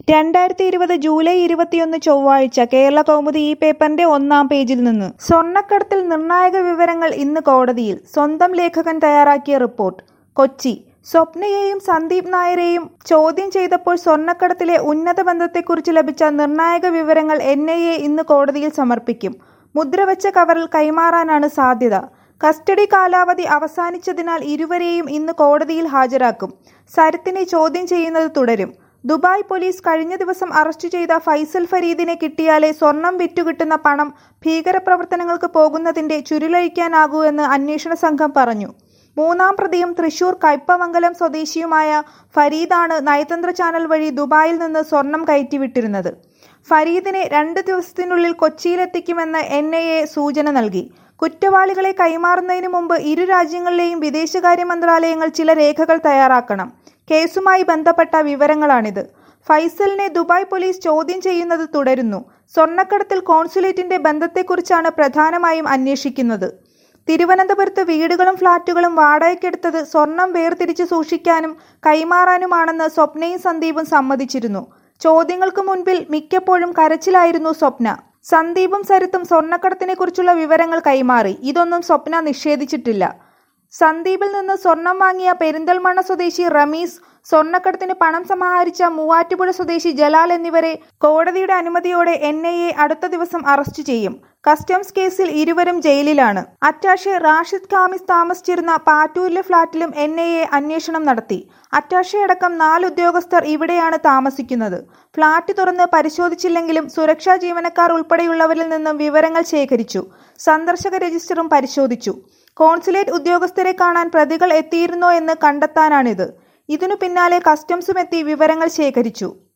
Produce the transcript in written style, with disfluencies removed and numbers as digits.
2020 July 21 ചൊവ്വാഴ്ച കേരളകൗമുദി ഈ പേപ്പറിന്റെ ഒന്നാം പേജിൽ നിന്ന്. സ്വർണ്ണക്കടത്തിൽ നിർണായക വിവരങ്ങൾ ഇന്ന് കോടതിയിൽ. സ്വന്തം ലേഖകൻ തയ്യാറാക്കിയ റിപ്പോർട്ട്. കൊച്ചി. സ്വപ്നയെയും സന്ദീപ് നായരെയും ചോദ്യം ചെയ്തപ്പോൾ സ്വർണ്ണക്കടത്തിലെ ഉന്നത ബന്ധത്തെക്കുറിച്ച് ലഭിച്ച നിർണായക വിവരങ്ങൾ NIA ഇന്ന് കോടതിയിൽ സമർപ്പിക്കും. മുദ്രവെച്ച കവറിൽ കൈമാറാനാണ് സാധ്യത. കസ്റ്റഡി കാലാവധി അവസാനിച്ചതിനാൽ ഇരുവരെയും ഇന്ന് കോടതിയിൽ ഹാജരാക്കും. സരിത്തിനെ ചോദ്യം ചെയ്യുന്നത് തുടരും. ദുബായ് പോലീസ് കഴിഞ്ഞ ദിവസം അറസ്റ്റ് ചെയ്ത ഫൈസൽ ഫരീദിനെ കിട്ടിയാലേ സ്വർണം വിറ്റുകിട്ടുന്ന പണം ഭീകരപ്രവർത്തനങ്ങൾക്ക് പോകുന്നതിന്റെ ചുരുളഴിക്കാനാകൂ എന്ന് അന്വേഷണ സംഘം പറഞ്ഞു. മൂന്നാം പ്രതിയും തൃശൂർ കയ്പമംഗലം സ്വദേശിയുമായ ഫരീദാണ് നയതന്ത്ര ചാനൽ വഴി ദുബായിൽ നിന്ന് സ്വർണം കയറ്റിവിട്ടിരുന്നത്. ഫരീദിനെ 2 ദിവസത്തിനുള്ളിൽ കൊച്ചിയിലെത്തിക്കുമെന്ന് NIA സൂചന നൽകി. കുറ്റവാളികളെ കൈമാറുന്നതിന് മുമ്പ് ഇരു രാജ്യങ്ങളിലെയും വിദേശകാര്യ മന്ത്രാലയങ്ങൾ ചില രേഖകൾ തയ്യാറാക്കണം. കേസുമായി ബന്ധപ്പെട്ട വിവരങ്ങളാണിത്. ഫൈസലിനെ ദുബായ് പോലീസ് ചോദ്യം ചെയ്യുന്നത് തുടരുന്നു. സ്വർണ്ണക്കടത്തിൽ കോൺസുലേറ്റിന്റെ ബന്ധത്തെക്കുറിച്ചാണ് പ്രധാനമായും അന്വേഷിക്കുന്നത്. തിരുവനന്തപുരത്ത് വീടുകളും ഫ്ളാറ്റുകളും വാടകയ്ക്കെടുത്തത് സ്വർണം വേർതിരിച്ച് സൂക്ഷിക്കാനും കൈമാറാനുമാണെന്ന് സ്വപ്നയും സന്ദീപും സമ്മതിച്ചിരുന്നു. ചോദ്യങ്ങൾക്ക് മുൻപിൽ മിക്കപ്പോഴും കരച്ചിലായിരുന്നു സ്വപ്ന. സന്ദീപും സരിത്തും സ്വർണ്ണക്കടത്തിനെക്കുറിച്ചുള്ള വിവരങ്ങൾ കൈമാറി. ഇതൊന്നും സ്വപ്ന നിഷേധിച്ചിട്ടില്ല. സന്ദീപിൽ നിന്ന് സ്വർണം വാങ്ങിയ പെരിന്തൽമണ്ണ സ്വദേശി റമീസ്, സ്വർണ്ണക്കടത്തിന് പണം സമാഹരിച്ച മൂവാറ്റുപുഴ സ്വദേശി ജലാൽ എന്നിവരെ കോടതിയുടെ അനുമതിയോടെ NIA അടുത്ത ദിവസം അറസ്റ്റ് ചെയ്യും. കസ്റ്റംസ് കേസിൽ ഇരുവരും ജയിലിലാണ്. അറ്റാഷെ റാഷിദ് ഖാമിസ് താമസിച്ചിരുന്ന പാറ്റൂരിലെ ഫ്ളാറ്റിലും NIA അന്വേഷണം നടത്തി. അറ്റാഷെ അടക്കം 4 ഉദ്യോഗസ്ഥർ ഇവിടെയാണ് താമസിക്കുന്നത്. ഫ്ളാറ്റ് തുറന്ന് പരിശോധിച്ചില്ലെങ്കിലും സുരക്ഷാ ജീവനക്കാർ ഉൾപ്പെടെയുള്ളവരിൽ നിന്നും വിവരങ്ങൾ ശേഖരിച്ചു. സന്ദർശക രജിസ്റ്ററും പരിശോധിച്ചു. കോൺസുലേറ്റ് ഉദ്യോഗസ്ഥരെ കാണാൻ പ്രതികൾ എത്തിയിരുന്നോ എന്ന് കണ്ടെത്താനാണിത്. ഇതിനു പിന്നാലെ കസ്റ്റംസും എത്തി വിവരങ്ങൾ ശേഖരിച്ചു.